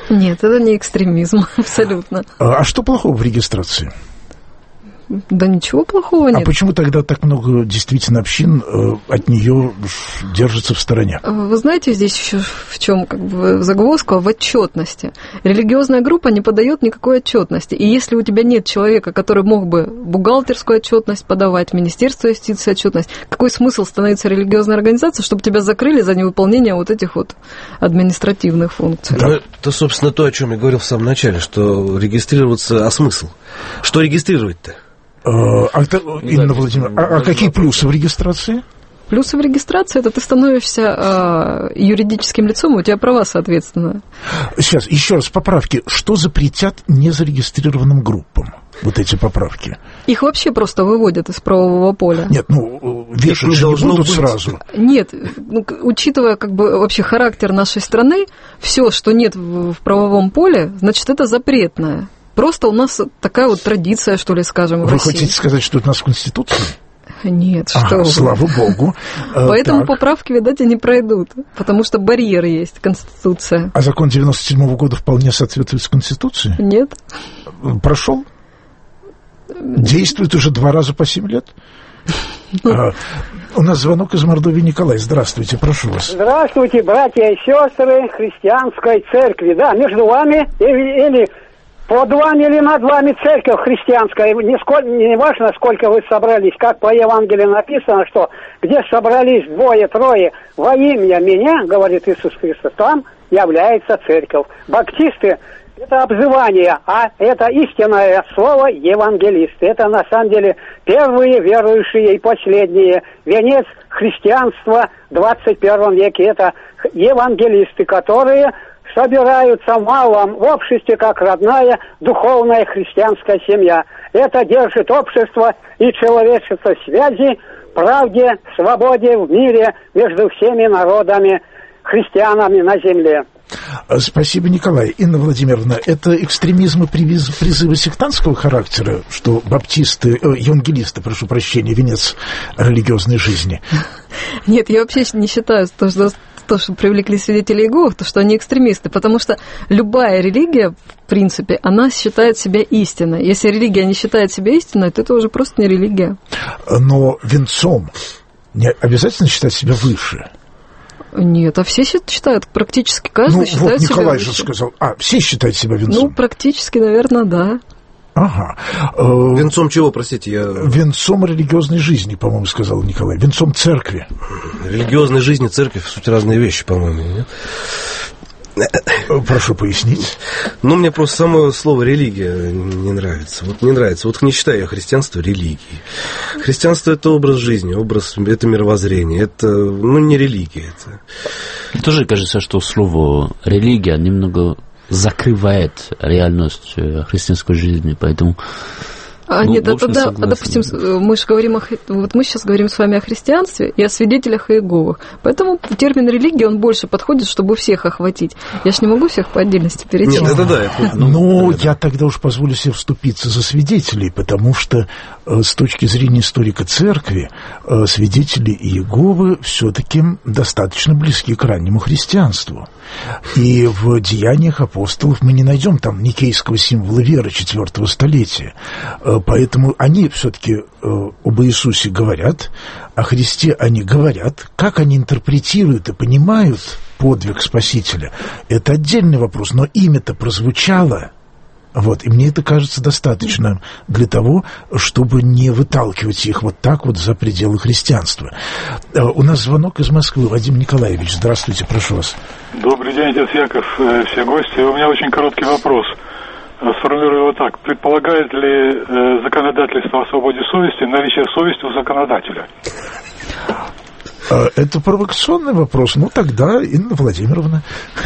Нет, это не экстремизм, абсолютно. А что плохого в регистрации? Да ничего плохого нет. А почему тогда так много действительно общин от нее держится в стороне? Вы знаете, здесь еще в чем как бы загвоздка? В отчетности. Религиозная группа не подает никакой отчетности. И если у тебя нет человека, который мог бы бухгалтерскую отчетность подавать, Министерство юстиции отчетность, какой смысл становиться религиозной организацией, чтобы тебя закрыли за невыполнение вот этих вот административных функций? Да, это, собственно, то, о чем я говорил в самом начале, что регистрироваться, а смысл? Что регистрировать-то? Инна Владимировна, какие плюсы в регистрации? Плюсы в регистрации – это ты становишься юридическим лицом, и у тебя права, соответственно. Сейчас, еще раз, поправки. Что запретят незарегистрированным группам? Вот эти поправки. Их вообще просто выводят из правового поля. Нет, вешать же не будут сразу. Нет, учитывая как бы вообще характер нашей страны, все, что нет в правовом поле, значит, это запретное. Просто у нас такая вот традиция, что ли, скажем, в России. Вы хотите сказать, что это у нас в Конституции? Нет, что вы. Слава богу. Поэтому поправки, видать, и не пройдут, потому что барьер есть, Конституция. А закон 97-го года вполне соответствует Конституции? Нет. Прошел? Действует уже 2 раза по 7 лет? У нас звонок из Мордовии. Николай, здравствуйте, прошу вас. Здравствуйте, братья и сестры христианской церкви. Да, между вами или под вами или над вами церковь христианская. Не важно, сколько вы собрались. Как по Евангелию написано, что где собрались 2-3 во имя меня, говорит Иисус Христос, там является церковь. Баптисты – это обзывание, а это истинное слово евангелисты. Это на самом деле первые верующие и последние. Венец христианства в 21 веке – это евангелисты, которые собираются в малом в обществе, как родная духовная христианская семья. Это держит общество и человечество в связи, правде, свободе в мире между всеми народами, христианами на земле. Спасибо, Николай. Инна Владимировна, это экстремизм и призывы сектантского характера, что баптисты, евангелисты, прошу прощения, венец религиозной жизни? Нет, я вообще не считаю, что привлекли свидетелей Иеговы, то, что они экстремисты, потому что любая религия, в принципе, она считает себя истиной. Если религия не считает себя истиной, то это уже просто не религия. Но венцом не обязательно считать себя выше. Нет, а все считают, практически каждый считает себя выше. Николай же сказал, все считают себя венцом? Практически, наверное, да. Ага. Венцом чего, простите, Венцом религиозной жизни, по-моему, сказал Николай. Венцом церкви. Религиозной жизни, церковь, суть разные вещи, по-моему, нет? Прошу пояснить. Мне просто само слово «религия» не нравится. Не нравится. Не считаю я христианство религией. Христианство – это образ жизни, это мировоззрение. Это, не религия. Мне тоже кажется, что слово «религия» немного закрывает реальность христианской жизни, поэтому... Нет, допустим, мы сейчас говорим с вами о христианстве и о свидетелях Иеговы. Поэтому термин религия, он больше подходит, чтобы всех охватить. Я ж не могу всех по отдельности перечислить. Нет, это да. Я тогда уж позволю себе вступиться за свидетелей, потому что с точки зрения историка церкви свидетели Иеговы все-таки достаточно близки к раннему христианству. И в деяниях апостолов мы не найдем там никейского символа веры 4 столетия. Поэтому они все-таки об Иисусе говорят, о Христе они говорят. Как они интерпретируют и понимают подвиг Спасителя, это отдельный вопрос. Но имя-то прозвучало. И мне это кажется достаточно для того, чтобы не выталкивать их вот так вот за пределы христианства. У нас звонок из Москвы. Вадим Николаевич, здравствуйте, прошу вас. Добрый день, отец Яков, все гости. У меня очень короткий вопрос. Сформулирую его так. Предполагает ли законодательство о свободе совести наличие совести у законодателя? Это провокационный вопрос. Тогда, Инна Владимировна.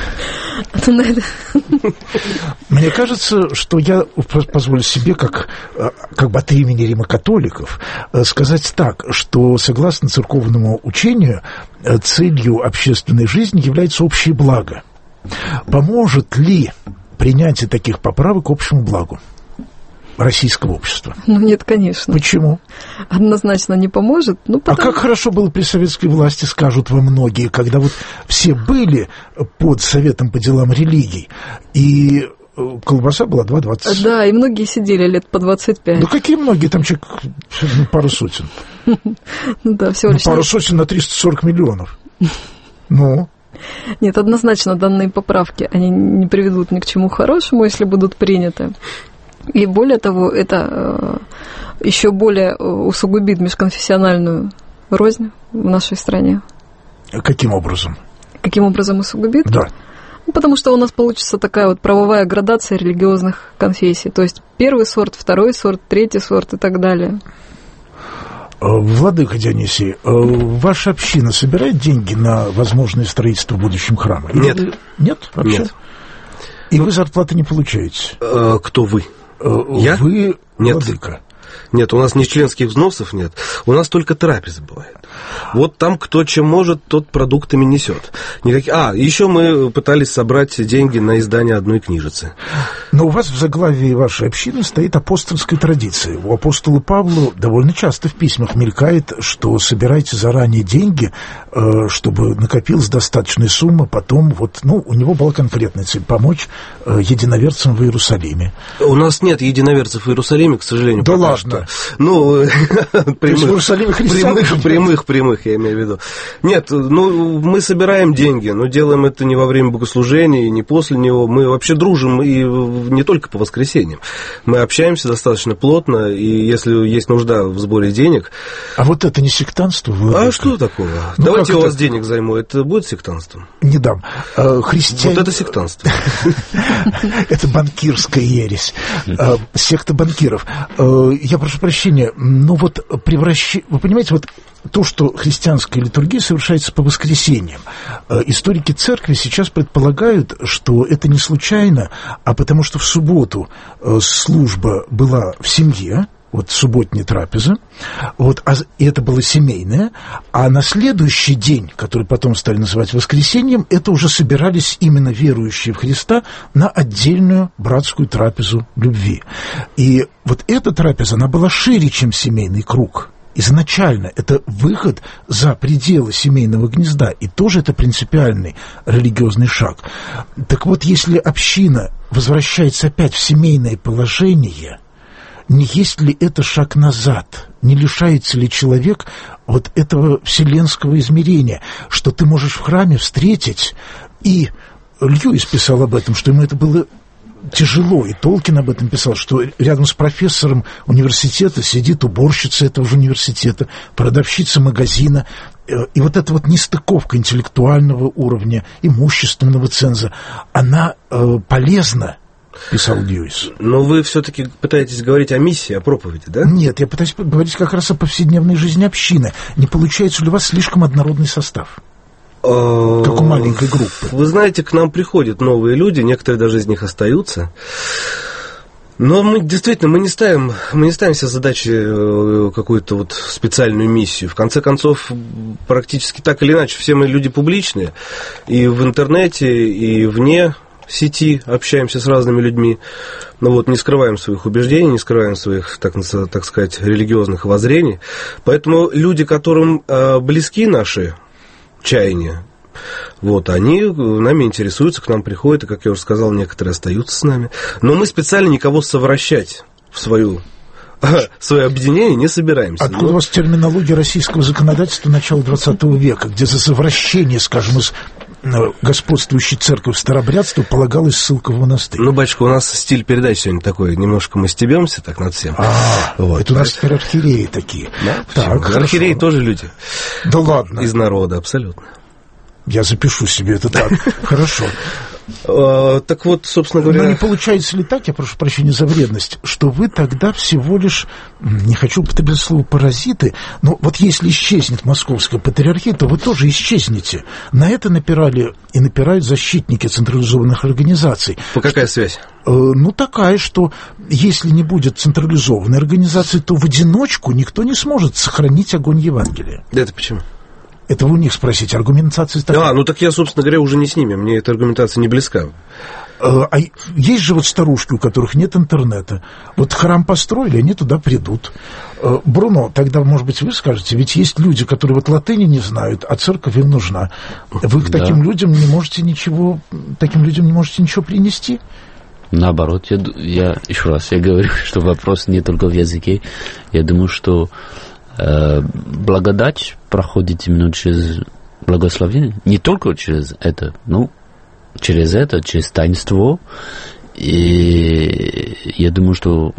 Мне кажется, что я позволю себе, как бы от имени Римо-католиков, сказать так, что согласно церковному учению, целью общественной жизни является общее благо. Поможет ли принятие таких поправок к общему благу? российского общества? Ну, нет, конечно. Почему? Однозначно не поможет. Ну, А как хорошо было при советской власти, скажут вам многие, когда вот все были под Советом по делам религий, и колбаса была 2,20. Да, и многие сидели лет по 25. Да какие многие? Там человек пару сотен. Да, всего лишь. Пару сотен на 340 миллионов. Ну? Нет, однозначно данные поправки, они не приведут ни к чему хорошему, если будут приняты. И более того, это еще более усугубит межконфессиональную рознь в нашей стране. Каким образом? Каким образом усугубит? Да. Потому что у нас получится такая вот правовая градация религиозных конфессий. То есть первый сорт, второй сорт, третий сорт и так далее. Владыка Дионисий, ваша община собирает деньги на возможное строительство в будущем храма? Нет. Нет? Вообще? Нет. И вы зарплаты не получаете? Кто вы? Я? Вы Нет. владыка. Нет, у нас ни членских взносов нет, у нас только трапеза бывает. Вот там кто чем может, тот продуктами несет. Еще мы пытались собрать деньги на издание одной книжицы. Но у вас в заглавии вашей общины стоит апостольская традиция. У апостола Павла довольно часто в письмах мелькает, что собирайте заранее деньги, чтобы накопилась достаточная сумма, потом у него была конкретная цель — помочь единоверцам в Иерусалиме. У нас нет единоверцев в Иерусалиме, к сожалению. Да ладно. Ну, прямых, я имею в виду. Нет, мы собираем деньги, но делаем это не во время богослужения, не после него. Мы вообще дружим и не только по воскресеньям. Мы общаемся достаточно плотно, и если есть нужда в сборе денег... А вот это не сектантство? А что такого? Давайте я у вас денег займу, это будет сектантством? Не дам. Христиане... Вот это сектантство. Это банкирская ересь. Секта банкиров. Я прошу прощения, вы понимаете, то, что христианская литургия совершается по воскресеньям, историки церкви сейчас предполагают, что это не случайно, а потому что в субботу служба была в семье, субботняя трапеза, и это было семейное, а на следующий день, который потом стали называть воскресеньем, это уже собирались именно верующие в Христа на отдельную братскую трапезу любви. И эта трапеза, она была шире, чем семейный круг. Изначально это выход за пределы семейного гнезда, и тоже это принципиальный религиозный шаг. Так вот, если община возвращается опять в семейное положение, не есть ли это шаг назад? Не лишается ли человек этого вселенского измерения, что ты можешь в храме встретить, и Льюис писал об этом, что ему это было тяжело, и Толкин об этом писал, что рядом с профессором университета сидит уборщица этого же университета, продавщица магазина, и эта нестыковка интеллектуального уровня, имущественного ценза, она полезна, писал Льюис. Но вы все-таки пытаетесь говорить о миссии, о проповеди, да? Нет, я пытаюсь говорить как раз о повседневной жизни общины. Не получается ли у вас слишком однородный состав? Как у маленькой группы. Вы знаете, к нам приходят новые люди, некоторые даже из них остаются. Но мы действительно не ставим себе задачи какую-то специальную миссию. В конце концов, практически так или иначе, все мы люди публичные. И в интернете, и вне сети общаемся с разными людьми. Не скрываем своих убеждений, не скрываем своих, так сказать, религиозных воззрений. Поэтому люди, которым близки наши чаяния, они нами интересуются, к нам приходят, и, как я уже сказал, некоторые остаются с нами. Но мы специально никого совращать в свое объединение не собираемся. Откуда у вас терминология российского законодательства начала XX века, где за совращение, скажем, из господствующей церкви в старобрядство полагалась ссылка в монастырь? Батюшка, у нас стиль передачи сегодня такой, немножко мы стебемся так над всем. Это у нас теперь архиереи такие. Да? Так, архиереи тоже люди. Да ладно. Из народа, абсолютно. Я запишу себе это так. Хорошо. Так собственно говоря... Но не получается ли так, я прошу прощения за вредность, что вы тогда всего лишь, не хочу употреблять слово паразиты, но если исчезнет московская патриархия, то вы тоже исчезнете. На это напирали и напирают защитники централизованных организаций. Какая связь? Такая, что если не будет централизованной организации, то в одиночку никто не сможет сохранить огонь Евангелия. Это почему? Это вы у них спросите, аргументация такая. Так я, собственно говоря, уже не с ними, мне эта аргументация не близка. А есть же вот старушки, у которых нет интернета. Вот храм построили, они туда придут. Бруно, тогда, может быть, вы скажете, ведь есть люди, которые вот латыни не знают, а церковь им нужна. Вы к таким людям не можете ничего принести? Наоборот, я еще раз говорю, что вопрос не только в языке. Я думаю, что благодать проходит именно через благословение, не только через это, но через таинство. И я думаю, что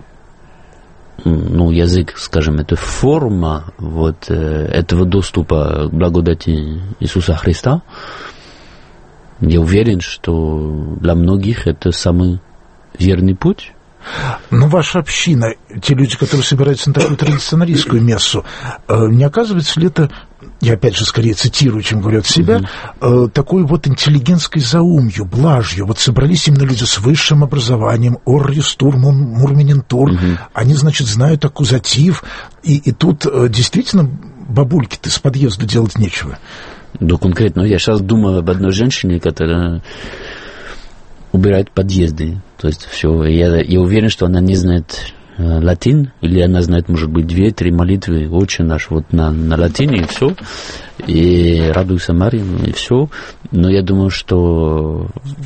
язык, скажем, это форма вот этого доступа к благодати Иисуса Христа. Я уверен, что для многих это самый верный путь. Но ваша община, те люди, которые собираются на такую традиционалистскую мессу, не оказывается ли это, я опять же скорее цитирую, чем говорю от себя, такой вот интеллигентской заумью, блажью? Вот собрались именно люди с высшим образованием, оррюстур, мурминентур, они, значит, знают аккузатив, и тут действительно бабульки-то с подъезда делать нечего. Да, конкретно, я сейчас думаю об одной женщине, которая убирает подъезды. То есть все. Я уверен, что она не знает латин, или она знает, может быть, 2-3 молитвы, очень наш вот на латине, и все. И радуйся, Мария, и все. Но я думаю, что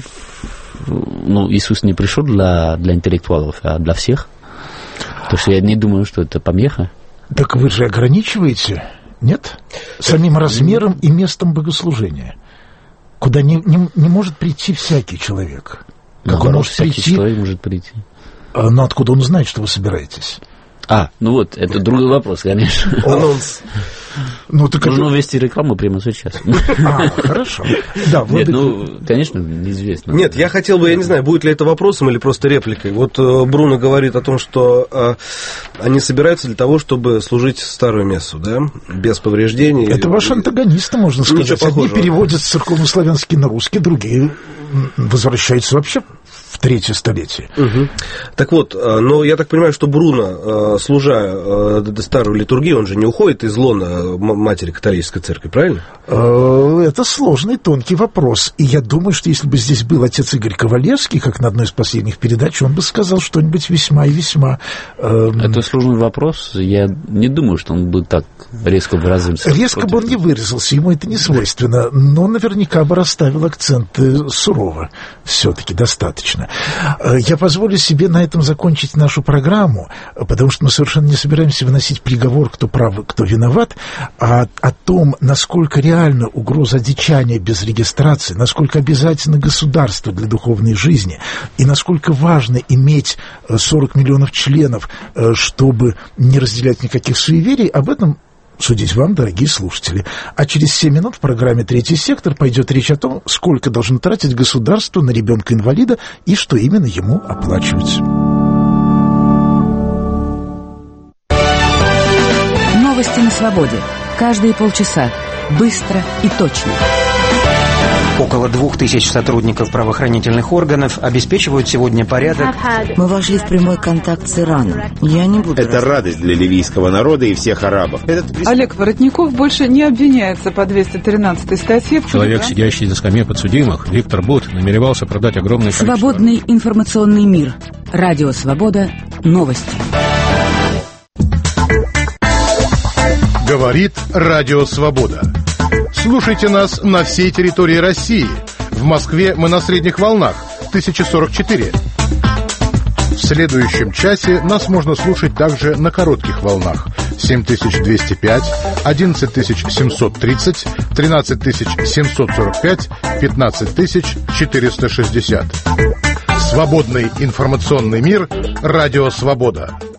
Иисус не пришел для интеллектуалов, а для всех. Потому что я не думаю, что это помеха. Так вы же ограничиваете, нет? Самим размером и местом богослужения, куда не может прийти всякий человек. Как он может всякий человек может прийти. Но откуда он знает, что вы собираетесь? Это другой вопрос, конечно. Анонс. Нужно вести рекламу прямо сейчас. Хорошо. Да, нет, конечно, неизвестно. Нет, я хотел бы, я не знаю, будет ли это вопросом или просто репликой. Вот Бруно говорит о том, что они собираются для того, чтобы служить старую мессу, да, без повреждений. Это ваши антагонисты, можно сказать. Одни переводят с церковнославянский на русский, другие возвращаются вообще в 3-е столетие. Так вот, но я так понимаю, что Бруно, служа старую литургию, он же не уходит из лона матери католической церкви, правильно? Это сложный, тонкий вопрос. И я думаю, что если бы здесь был отец Игорь Ковалевский, как на одной из последних передач, он бы сказал что-нибудь весьма и весьма... Это сложный вопрос. Я не думаю, что он бы так резко выразился. Резко бы он не выразился, ему это не свойственно, но наверняка бы расставил акценты сурово. Все-таки достаточно. Я позволю себе на этом закончить нашу программу, потому что мы совершенно не собираемся выносить приговор, кто прав, кто виноват, а о том, насколько реальна угроза одичания без регистрации, насколько обязательно государство для духовной жизни, и насколько важно иметь 40 миллионов членов, чтобы не разделять никаких суеверий, об этом судить вам, дорогие слушатели. А через 7 минут в программе «Третий сектор» пойдет речь о том, сколько должно тратить государство на ребенка-инвалида и что именно ему оплачивать. Новости на свободе. Каждые полчаса. Быстро и точно. Около 2000 сотрудников правоохранительных органов обеспечивают сегодня порядок. Мы вошли в прямой контакт с Ираном. Я не буду... Это радость для ливийского народа и всех арабов. Олег Воротников больше не обвиняется по 213 статье. Человек, сидящий на скамье подсудимых, Виктор Бут, намеревался продать огромное количество... Свободный информационный мир. Радио «Свобода». Новости. Говорит Радио «Свобода». Слушайте нас на всей территории России. В Москве мы на средних волнах 1044. В следующем часе нас можно слушать также на коротких волнах 7205, 11730, 13745, 15460. Свободный информационный мир. Радио «Свобода».